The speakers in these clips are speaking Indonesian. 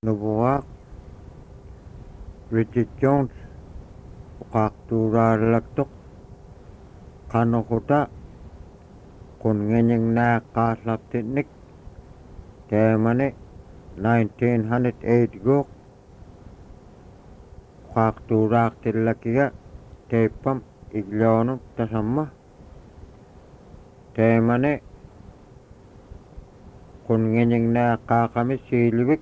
Nubuak, Richard Jones, Uqaqtuuraalaktuq qanuquta qunngininnaaqqaallaptinnik taamani 1908 guuq uqaqtuuraaqtillakiga teippam igloonum tasamma taamani qunngininnaaqqaaqami siilivik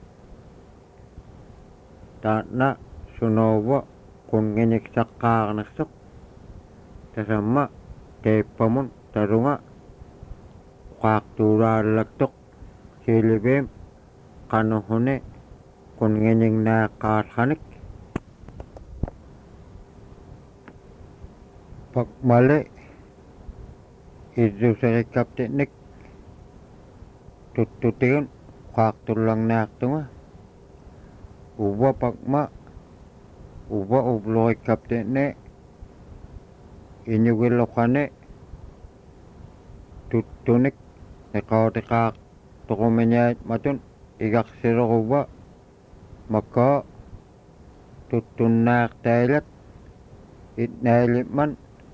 taanna sunuuva qunnginiqsaqqaarnersuq tasamma teippamun tarunga uqaqtuuraallaktuq siiliviim qanuhuni qunngininnaaqqaallhanik pakmali irruserikkaptinnik tuttutigun uqaqtullarnaartunga uva pakma uva uvlurikkaptinni iñugilluqani tuttunik niqautiqaaq tuqumiñaat matun igarsileruva makkaa tuttunnaartailat itnaalimman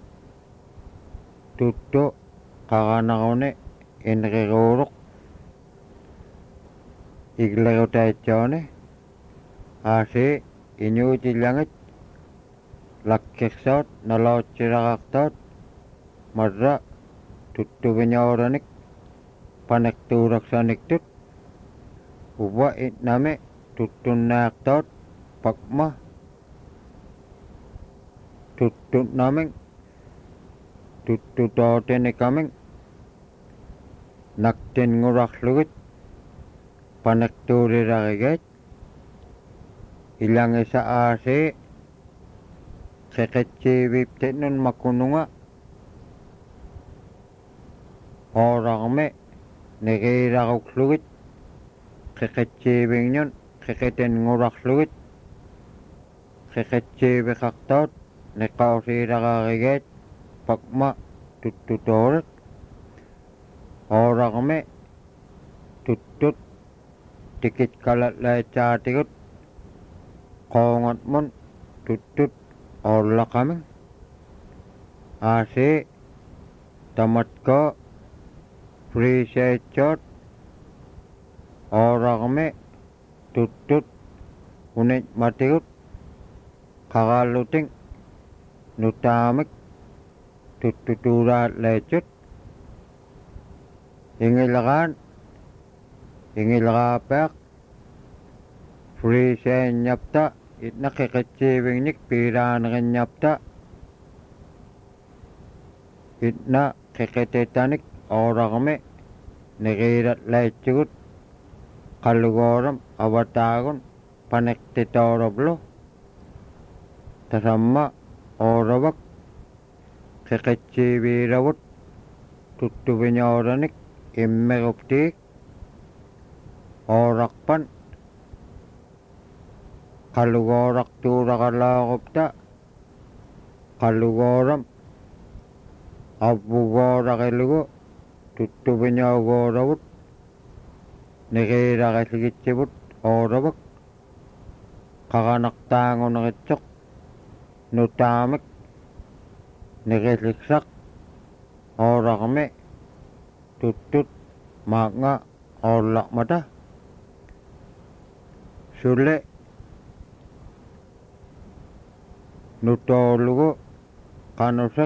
tuttu qaranaruni inriruuluq iglerutaitsauni aasi iñuutillangit lakkirsaut nalautsiraqartaut marra tuttuviñauranik paneqtuulaksaniktut uva itnami tuttunnaartaut pakma tuttutnaming tuttutootinikkaming naktinngurarlugit paneqtuulilarigaat ilangisa aasi qeqetsiiviptinnun makununga oorarmi nigiilaruklugit qeqetsiivinnun qeqetinngurarlugit qeqetsiiviqartaut niqausiilararigaat pakma tuttutoorat oorarmi tuttut tikitkalatlaitsaatigut qoongatmun tuttut oollaqaming aasi tamatko friiseitsoot oorarmi tuttut unitmatigut qaraalluting nutaamik tuttutuulaatlaitsut ingilaqaapeaq friiseiññapta itna qeqetsiivignik piilaaneriññapta itna qeqetetanik oorarmi nigiilatlaitsugut qalugooram avataagun paneqtitooruplu tasamma ooravak qeqetsiiviiravut tuttuviñoораник immeruptiik ooraqpan qalugooraqtuuraqalaaqupta qalugooram avvugooraqillugu tuttuviñoogooravut nigiilaqilligitsivut ooravak qaranaqtaanguneritsoq nutaamik nigiliksak ooraqmi tuttut maaqnga oollaqmata sulle nutoolugu qanuseq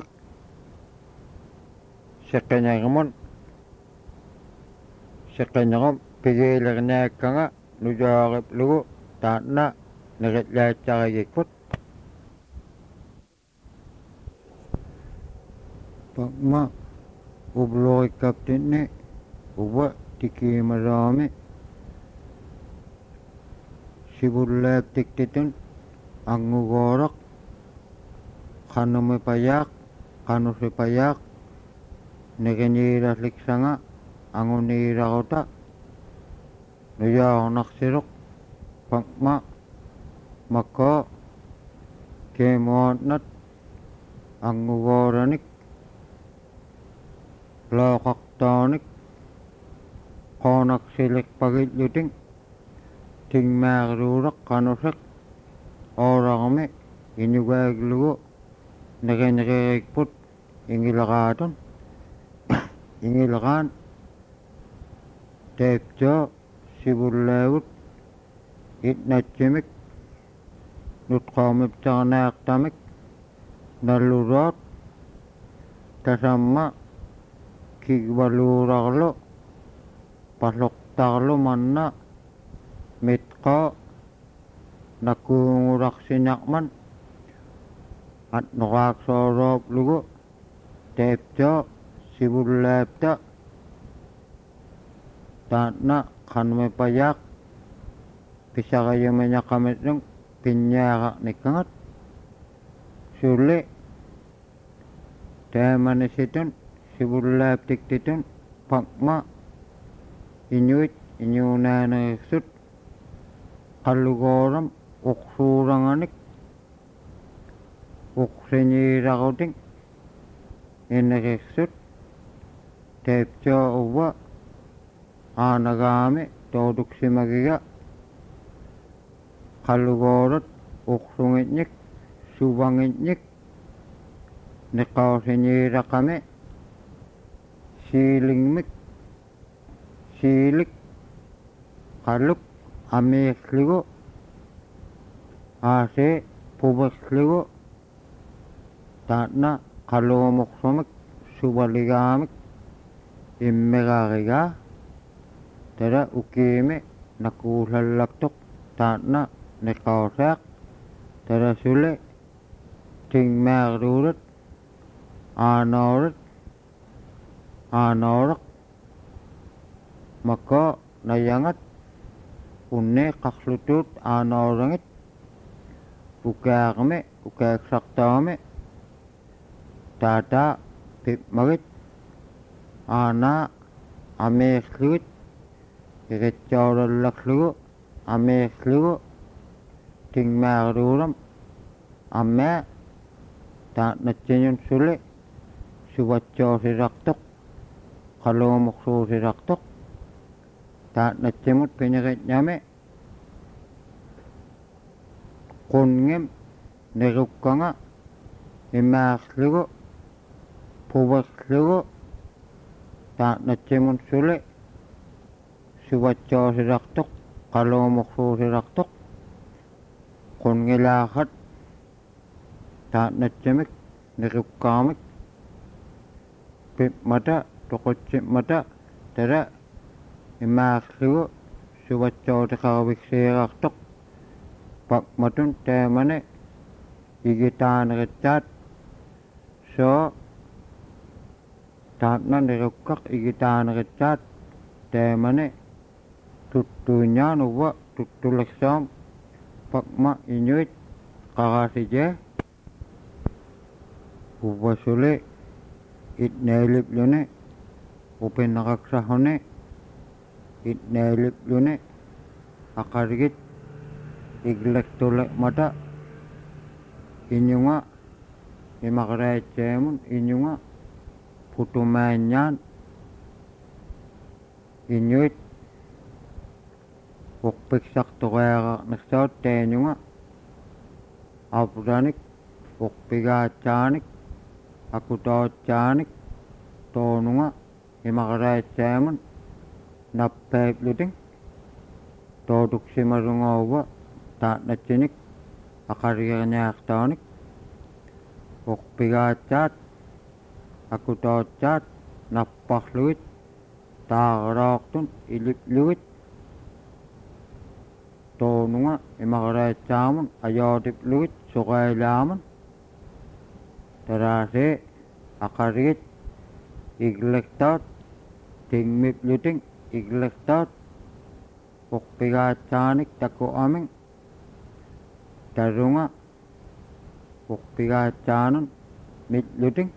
seqeñagum pigiilerniakkanga nujooriplugu taanna nigitlaatsarigikput pakma uvlurikkaptinni uva tikiimalaami sivullaaktiktitun angugooraq qanumipayaaq qanusipayaaq nigiñiilasliksanga anguniilaruta nujaornarsiluq pakma makkoo keemuatnat angugooranik looqaqtaanik qoonaksilikpagilluting tingmaaruuraq qanusiq ooraqami inugaaglugu neqeneqerikput ingilaqaatun ingilaqaan teeptoo sivullaavut itnatsimik nutqaumiptarnaaqtamik nalluroot tasamma kigvaluurarlu pasluqtarlu manna mitqaa nakuunguraqsinaqman atnoqaaqsoorooplugu teeptoo sivullaapta taanna qanumipayaq pisaqayumiñaqamitnung pinñaaqaqnikkangat sulli taamanissitun sivullaaptiktitun paqma inuit iñuunaaneqsut qallugooram uqsuuranganik uqsiñiiraqutin ineqiqsut teeptoo uva aanagaami tooduksimagiga qallugoorut uqsungitñik suvangitñik niqausiñiiraqami siilingmik siilik qalluk amiiqsligu aasee puviqsligu taanna qalluumuqsumik suvaligaamik immiqaqigaa tara ukiimi nakuusallaktuq taanna niqausaaq tara suli tingmaaruurut aanoraq maka nayangat unne qaqlutut aanorangit ukaaqmi ukaaqsaqtaami taataa pipmagit aanaa amiiqsligit iqitsoorallaqlugu amiiqsligu tingmaaruuram ammaa taannatsiñun suli suvatsoosiraqtuq qaluumuqsuusiraqtuq taannatsimut piniqitñami qunngim nirukkanga imaaqsligu puviqsligu taannatsimun suli suvatsoosiraqtuq qaluumuqsuusiraqtuq qunngilaaqqat taannatsimik nirukkaamik pipmata toqutsimata tara imaaqsligu suvatsoosikaruviksiiraqtuq pakmatun taamani igitaaneritsaat soo taanna nirukkaq igitaaneritsaat taamani tuttuuñaan uva tuttuliqsaam pakma iñuit qaqasijee uva suli itneelipluni upinnaqaqsahuni itneelipluni aqargit igleqtuleqmata iñunga imaqraitseemun iñunga putumaaññaan iñuit uqpiksaqtuqeaqaqniqsaut taañunga apranik uqpigaatsaanik akutootsaanik toonunga imaqraitseemun nappaiplutin tooduksimarungauva taannatsinik aqargerniaqtaanik uqpigaatsaat akutootsaat nappaqlugit taaqaraaqtun ilipluit toonunga imaqraitsaamun ajootipluit suqailaamun taraasee aqargit igleqtaat tingmiplutin igleqtaat uqpigaatsaanik takuamin tarunga uqpigaatsaanun mitlutin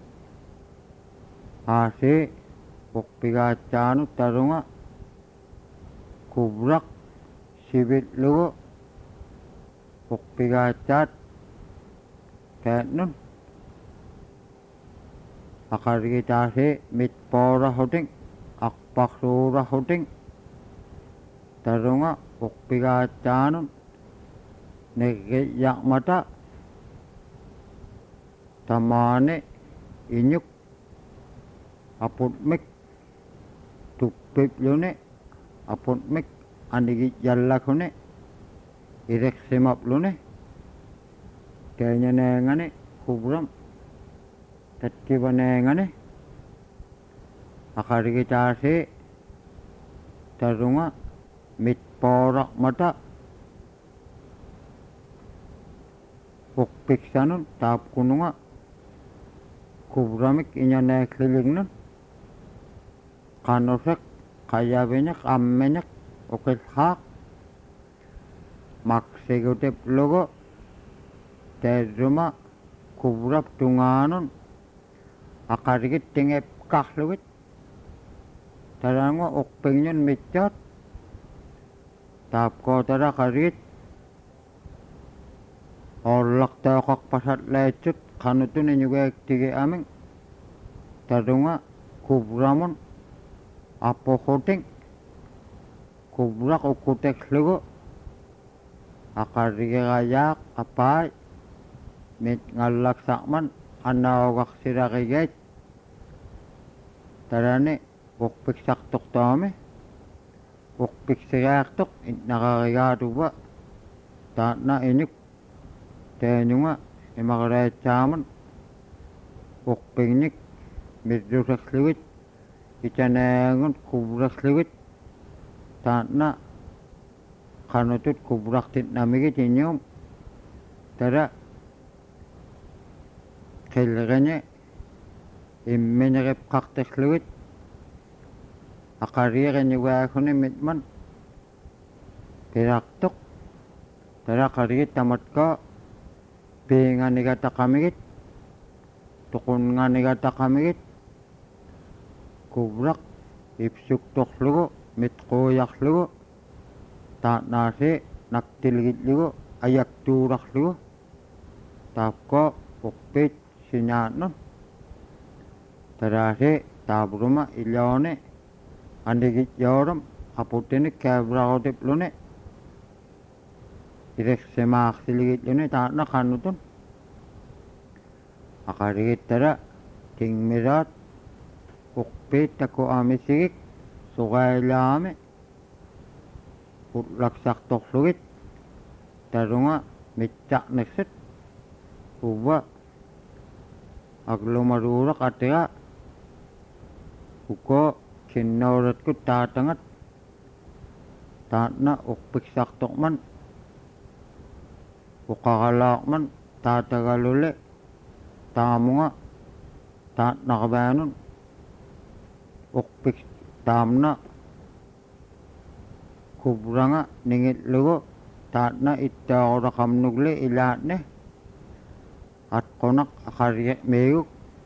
aasee uqpigaatsaanu tarunga kubraq sivitlugu uqpigaatsaat taannun aqargitaasee mitpoorrahutin aqpaqsuurrahutin tarunga ukpigaatsaanun negiyyaqmata tamaane inyuk aputmik tuppiplune aputmik andigiyyallakune ireksimaplune teñaneengane kubram tatkivaneengane akarigitaase tarunga mitpooraqmata ukpiksanun taapkununga kubramik iñaneeksilignun qanusek qayaviñak ammeñak ukilhaaq maksigutiplugu terruma kubrap tungaanun aqarigit tingepqarlugit taranga ukpingñun mitchaat taapkootara qarigit orlaqtooqaqpasatlaitsut qanutun iñugeektigi aming tarunga kubramun apuquting kubraq ukutekslugu aqarrigigayaaq apaai mit ngallaksaqman anaugaqsiraqigeet tarani ukpiksaqtuqtaami ukpiksigaaqtuq itnaqarigaatuva taatna iñuk teeñunga imaqareetsaamun ukpignik mitrusaksligit itaneangun kubraksligit taatna qanutut kubraqtitnamigit iñuum tara qilgane immiñeqipqaqtiqlugit aqariiqiñugaakuni mitman piraqtuq tara qarigit tamatka piinganigataqamigit tuqunganigataqamigit kubraq ipsuktoqlugu mitquuyaqlugu taatnaasi naktilgitlugu ayaktuuraqlugu taapko ukpit siñaannun taraasi taabruma illooni andigityoorum aputinik keebraqutipluni ireksimaaqsiligitluni taatna qannutun aqarigittara tingmiraat ukpit takuamisigik sugailaami utlaksaqtoqlugit tarunga mitchaqniqsit uva aglumaruuraq atiga uko kinnauratku taatangat taatna ukpiksaqtoqman uqaqalaaqman taatagalule taamunga taatnaqabaanun ukpik taamna kubranga ningitlugu taatna ittaaquraqamnugli ilaatne atqunaq aqarimeeguk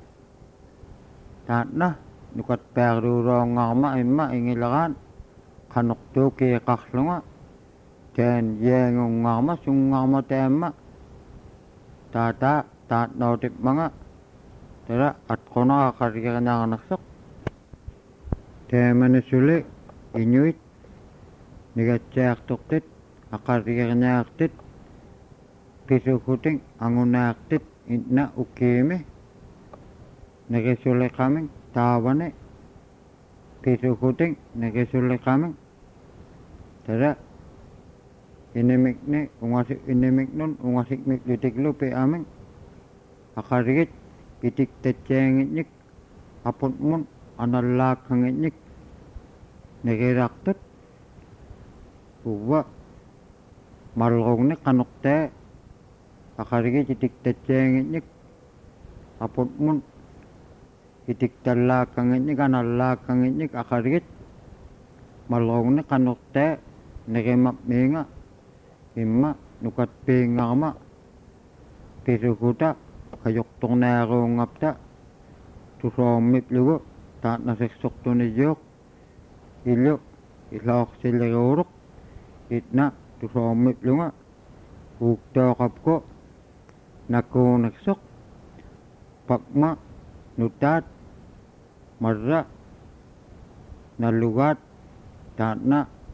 taatna nukat peaqruuroonngaqma imma ingilaqaan qanuqtuukiiqarlunga teen yeengungaqma sungaqma teemma taataa taatnootipmanga tara atqunaq aqarigiqnaaqnaqsoq teemani suli iñuit nigatsaaqtuqtit aqarigiqnaaqtit pisukuting angunaaqtit itna ukiimi nigisuliqaming taavani pisukuting nigisuliqaming tara inimikni inimiknun ungasikmiklutiklu piaming aqarigit pitiktatsaangitnik aputmun anallaaqhangitnik nigiraqtut uva malqugni qanuqtaa aqarigit itiktatsaangitnik aputmun itiktallaaqhangitnik anallaaqhangitnik aqarigit malqugni qanuqtaa nigimapmiinga imma nukatpiingaqma pisukuta qajuqtornaaruungapta tusoormiplugu taatnasiqsortuniyuuq illu ilooqsiliruuruq itna tusoormiplunga uuktoqapku nakuuniksoq pakma nutaat marra nalugaat taatna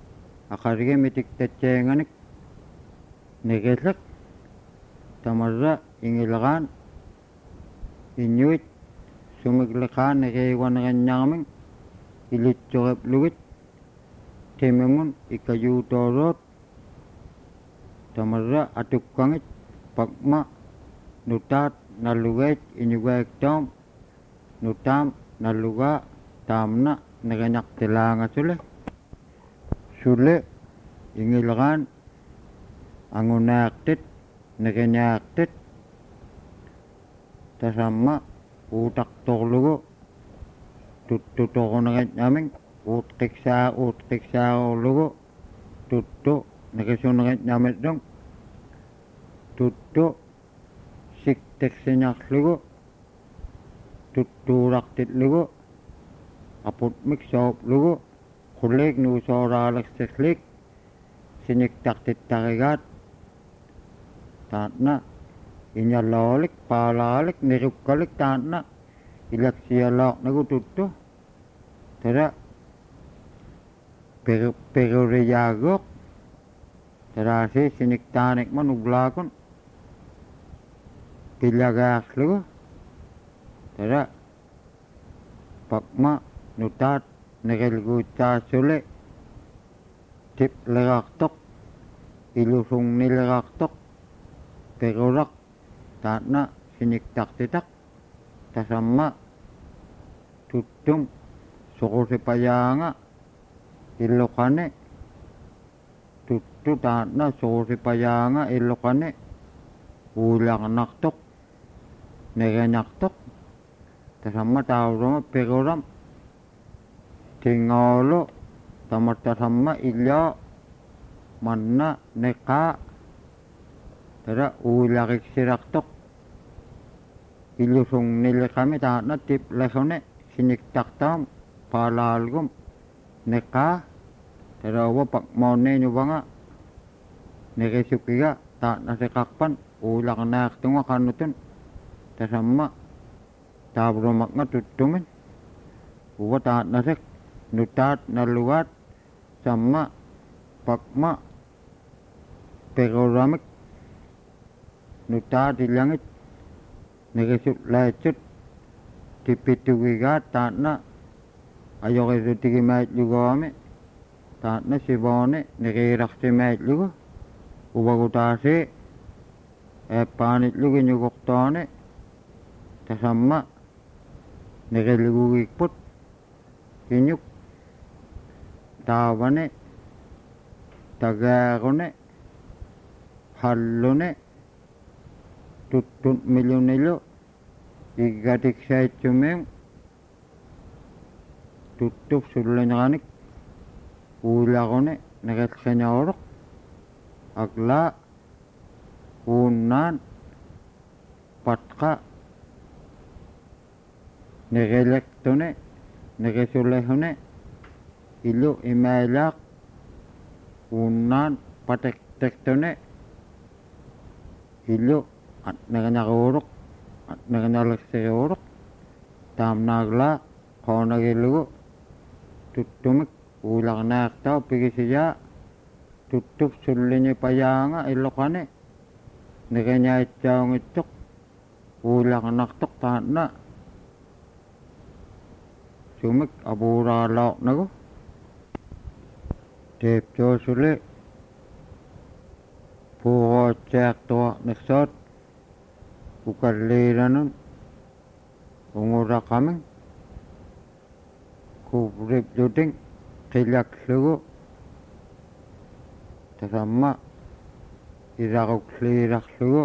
aqarige mitiktatsaanganik negelak tamarra ingilaqaan inuit sumikleqaan negeiguaneranñarming ilitsoriplugut timingun ikayuutooroot tamarra atukkangit pakma nutaat nalugaat inugaaktaum nutaam nalugaa taamna neganaqtilaangasule sule ingilaqaan angunaaqtit negenaaqtit tasamma uutaqtorlugu tuttutoruneritnaming uutqiksaaruullugu tuttu negesuneritnamittung tuttu sikteqsinarlugu tuttuulaqtitlugu aputmik sooplugu qulliik nuusooraaleqsiqlik siniktartittarigaat taatna iñaloolik paalaalik nirukkalik taatna ilaksialaaqnagu tuttu tara peruriyaaguuq taraasi siniktaanikman uglaakun pilagaaqlugu tara pakma nutaat negelguutsaasule tipleqartoq ilusungnileqartoq peruraq taatna siniktartitaq tasamma tuttum suqusipayaanga illuqane tuttu taatna suqusipayaanga illuqane uulaqnartoq negenartoq tasamma tauruma peruram tingoolu tamartasamma illaa manna neqaa tara uulaqiksirartoq illusungnileqami taatna tiplesune siniktartaam paalaalgum neqaa tara uwa pakmoonniinuvanga neqisukiga taatna seqarpan uulaqnaartunga qannutun tasamma taavrumaqnga tuttumin uwa taatnasek nutaat nalugaat samma pakma peruramik nutaat illangit negesut laitsut tipitugigaat taatna ajoqisutigimaitlugoami taatna sivoone negeeraqsimaitlugu uvagutaasi eeppaanitlugu iñuguqtoone tasamma negelugugikput iñuk taavane tagaarune hallune tuttun milunilu iggatiksaitsumim tuttup sulleñanik uulaqune negelqeñaoruq aglaa uunnaan patqa negelektune negesulehune illu imailaaq uunnaan patektektune illu atnegeñaruuruq atnegeñaleqsiriuruq taamnaaglaa qoonagillugu tuttumik uulaqnaaqtau pigisiyaa tuttup sulliñipayaanga illuqane negeñaitsaungittuq uulaqnartuq taatna sumik apuuraalaornagu teeptoosuli puuqootsiartuarnersoot ukalliiranun unguraqaming kuvripluting qilaklugu tasamma iraquqliirarlugu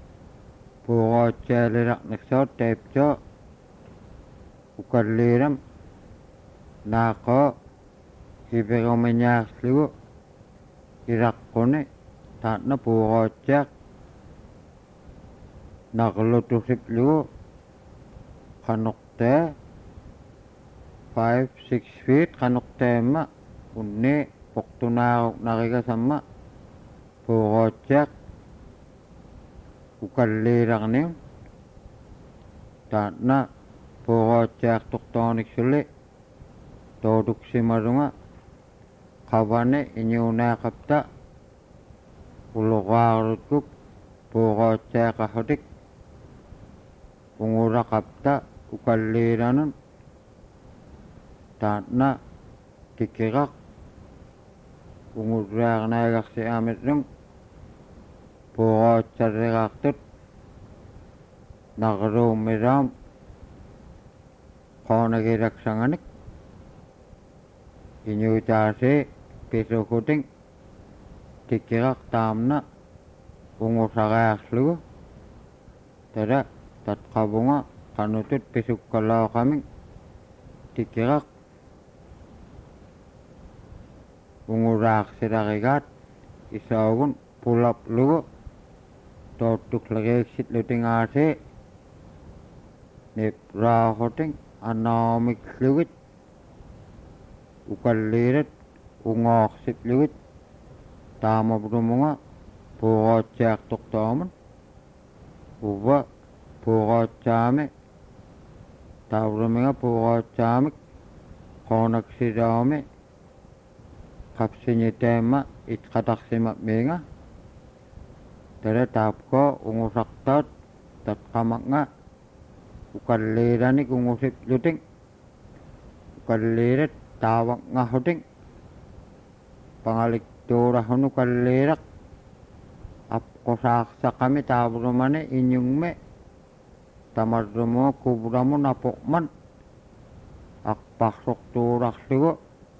puuqootsiaalirarnersoot teeptoo ukalliiram naaqoo iperumiñaarlugu iraqquni taatna puuqootsiaq naqlutusiplugu qanuqtaa 5-6 feet qanuqtaamma unni poqtunaaruqnarigasamma puuqootsiaq ukalliirarniun taatna puuqootsiartortooniksulli tootuksimarunga kawane inyunaqapta uluqaarutkuk puuqaatsaaqarrutik unguraqapta ukalliiranun taatna tikkiqaq ungurraaqnaagarsi aamitnung puuqaatsarriqaartut naqruummiraam qoonagilaksanganik inyutaasi pisukuting tikkiqaq taamna ungusaqaarlugu tada tatqavunga qanutut pisukkalaaqaming tikkiqaq unguraaqsilarigaat isaugun pulaplugu toottuklagiiksitlutingaasi nipraaquting anaamiklugit ukalliirat ungoorsitlugit taamaprumunga puuqaatsiartortaamun uva puuqaatsaami taavruminga puuqaatsaamik qoonaksilaami qapsiñitaamma itqatarsimapmiinga tada taapko ungusartaat tatqamaqnga ukalliiranik ungusipluting ukalliirat taavaqngarruting pangaliktuurahunu kalliiraq apqusaarsaqami taavrumani inyungme tamarrumuga kuvramun apoqman aqparsortuurarlugu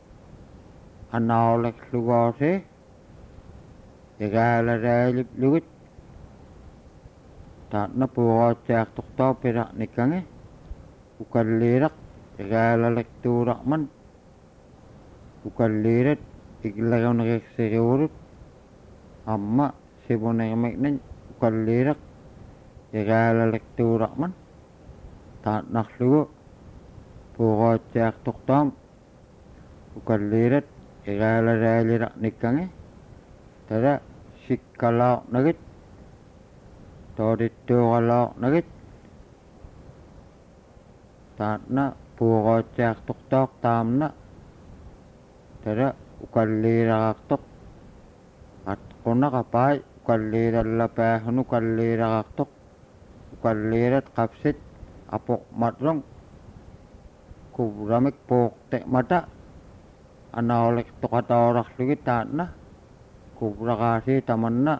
anaoleklugoasi igaalaraaliplugut taatna puuqaatsiartortaa piraqnikkangi ukalliiraq igaalalektuuraqman ukalliirat iglaguneriqsiriurut amma sivunermeknin ukalliiraq igaalalektuuraqman taatnarlugu puuqaatsiartortaam ukalliirat igaalaraaliraqnikkangi tada sikkalaaqnagit toodittuuqalaaqnagit taatna puuqaatsiartortaaq taamna tada ukalliiraqartoq atqunaqapaai ukalliirallapaahunu ukalliiraqartoq ukalliirat qapsit apoqmatrung kuvramik puuqte'mata anaolektoqataorarlugit taatna kuvraqaasi tamanna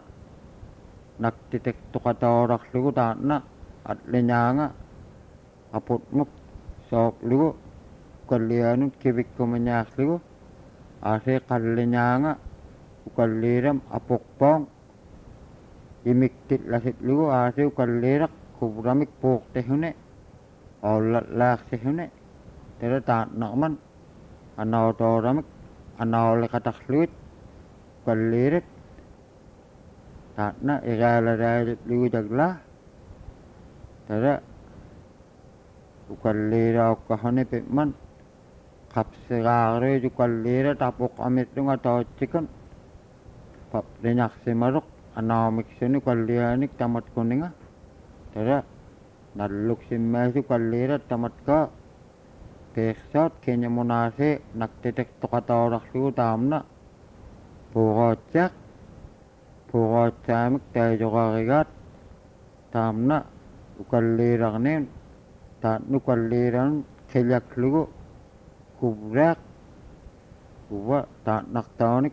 naktitektoqataorarlugu taatna atliñaanga aputmuk sooplugu ukallianut kivikkumiñaarlugu aasi qalliñaanga ukalliiram apuqpoong imiktitlasitlugu aasi ukalliiraq kuvramik puuqtehune ollallaaqsihune tada taatnaqman anaotooramik anaoleqatarlugit ukalliirat taatna igaalaraaliplugu taglaa tada ukalliiraukkahuni pitman qapsiqaaruit ukalliirat apuqamitlunga tootsikan papriñarsimaruq anaamiksuni ukalliaanik tamatkuninga tada nalluksimmaasi ukalliirat tamatkaa peersaat kinyamunaasi naktitektoqataorarlugu taamna puuqaatsiaq puuqaatsaamik taajoqarigaat taamna ukalliirarniin taatna ukalliiranun qilyaklugu kuvraaq uva taatnartaanik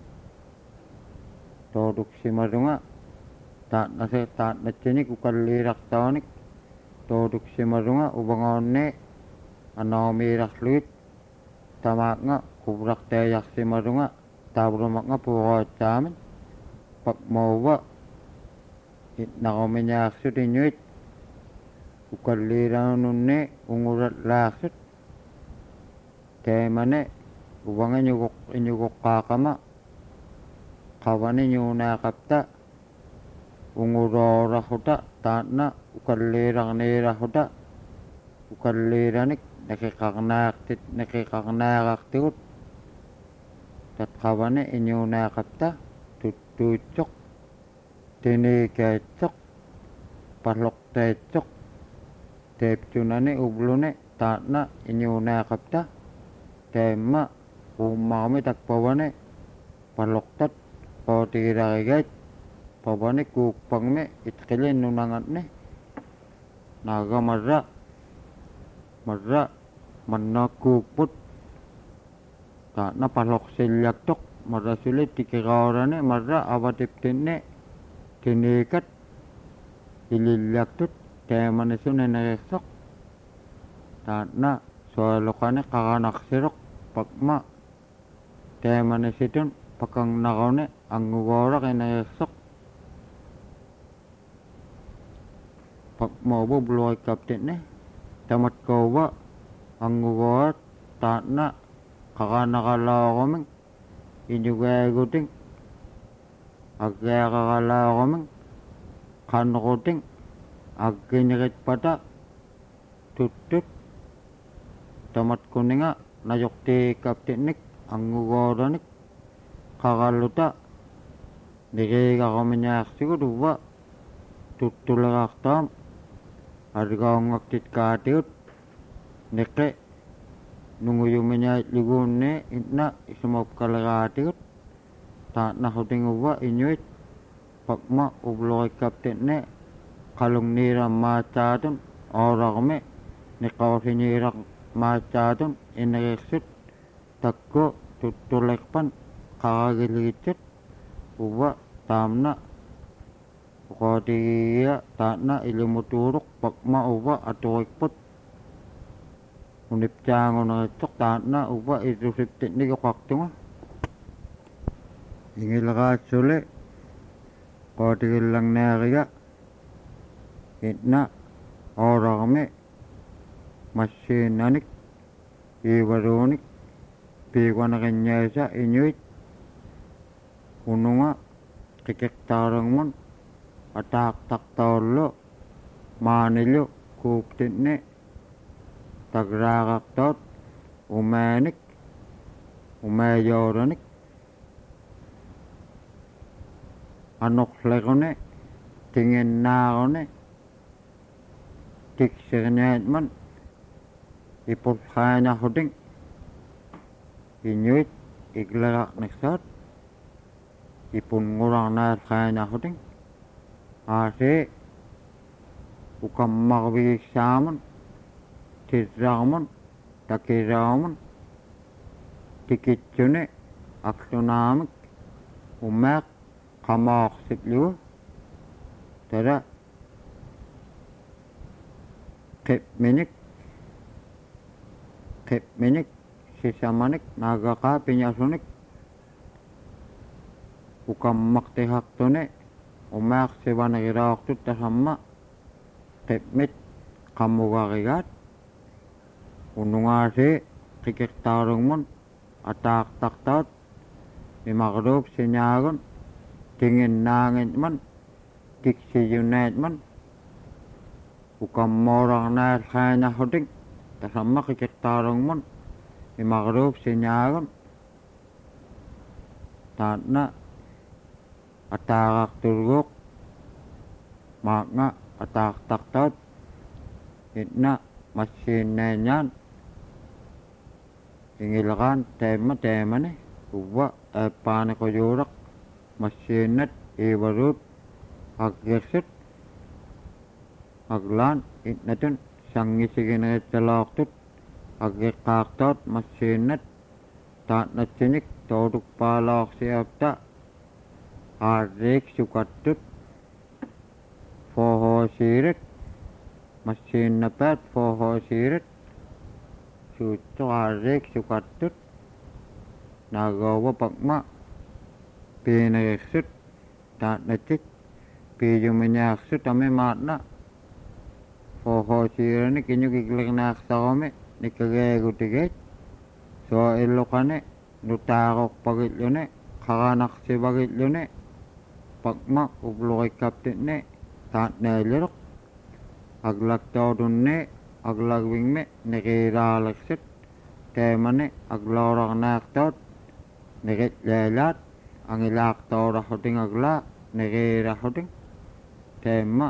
tooduksimarunga taatnatsinik ukalliirartaanik tooduksimarunga uvangoonni anaamiirarlugit tamaaqnga kuvraqtaayarsimarunga taavrumaqnga puuqaatsaamin pakmauva itnaqumiñaarsut iñuit ukalliiranunni ungurallaaqsut teemane uvanga iñugoqqaaqama qavani ñuunaaqapta unguroorarruta taatna ukalliirarniirarruta ukalliiranik nakiqarnaaqartigut tatqavani iñuunaaqapta tuttuutsoq tiniikaitsoq palloqtaitsoq teeptunani ublune taatna iñuunaaqapta teemma umami takpawane paloktat potirarigat pabane kupangme itkilin nunangatne naga marra manna kuput ta na palok silyaktok marra sulit tikiraurane marra avatiptinne tinikat ililyaktut temane suneneresok ta na soalokane kakanaksirok pakma temane situn pakang nakaune angugora kineresok pakma bu bloy kaptinne tamat kowa angugora ta na kakanakalaokaming inyugaguting agkakakalaokaming kanukuting agkinyirit pata tutut tamat kuninga nayokti kaptinik angugoranik kakaluta nirikakaminyaksigut tutulakaktam argaongaktit katiut nike nunguyuminya ligunne itna isumapkalakatiut ta nahuting inyuit pakma ubloy kaptinne kalung nira macatun orakme nikawsinirak macatun inreksut takko tutulekpan kakagilitit uwa tamna kotiya tana ilimuturuk pakma uwa atuikput unipcango na tok tana uwa itusiptit ni kakaktunga ingilakasule kotigilang neriya itna orakme masinanik iwarunik piwanakanyasa inyuit ununga kikektarangman atak-taktolo manilo kuptinne tagrakaktot umenik umeyoranik anoklekone tinginnakone tiksirneetman ipulkhainahuting inyuit iglakakniksat ipunngurangnaathainahuting ase ukammakviksaman tirraman takiraman tikitsune aksunamik umek kamaaqsitlugu tara qipminik sisamanik nagaqa pinyasunik ukammaktihaqtune umek sivanagiraaqtut tasamma qipmit qammugarigaat unungaase qikektaarungmun ataaqtaqtaat imaqruup sinaagun tinginnaangitman tiksiyunaatman ukammoorarnaathainahuting tasamma qikektaarungmun imaqruup sinaagun taatna ataaqaqturguuq maaqnga ataaqtaqtaat itna massiinnaanyaan ingilaqaan teemane uwa aappaaniquyuuraq massiinnat iivaruut aggersut aglaan itnatun sangisiginerittalooqtut aggeqqaaqtaat massiinnat taatnatsinik toodukpaalaaqsiapta aarriik sukattut fohoosiirit massiinnapaat fohoosiirit suuttu aarriik sukattut nagauwa pakma piineriksut taatnatsik piiyuminyaaqsut ame maatna fohoosiiranik inyukikliknaaqsaqami nikkageegutigeet soo illuqane nutaaqoqpagillune qaganaqsipagillune pakma ubluqikkaptinne taatneeliruq aglaktoodunne aglagvingme niqiiraaleksut teemane agloorarnaaqtoot niqitleelaat angilaaqtoorarruting aglaa niqiirarruting teemma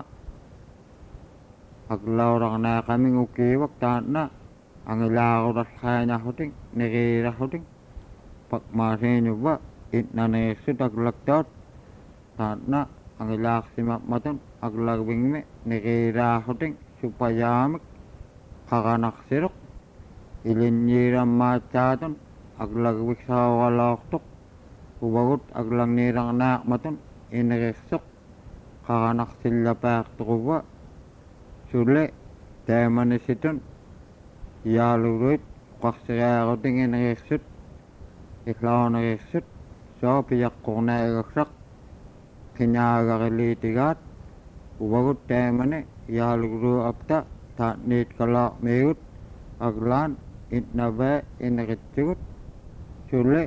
agloorarnaaqaming ukiivak taatna angilaaqurallhaanarruting niqiirarruting pakmasinuba itnaneersut aglaktaat taatna angilaaksimamatun aglagvingmi niqiiraahutin supayaamik qaqanaqsiruq ilinniirammaatsaatun aglagviksaawalaortuq uvagut aglagniirarnaaqmatun ineqirsuq qaqanaqsillapaartuquva sulle taamanissitun yaaluruit qarsiriaarutin ineqirsut illaoneqirsut soopiyaqqornaagaksaq qinaagarilitigaat uvagut taamani yaalugruapta taatniit kalaarmiigut aglaan itnavaa ineqitsugut sulle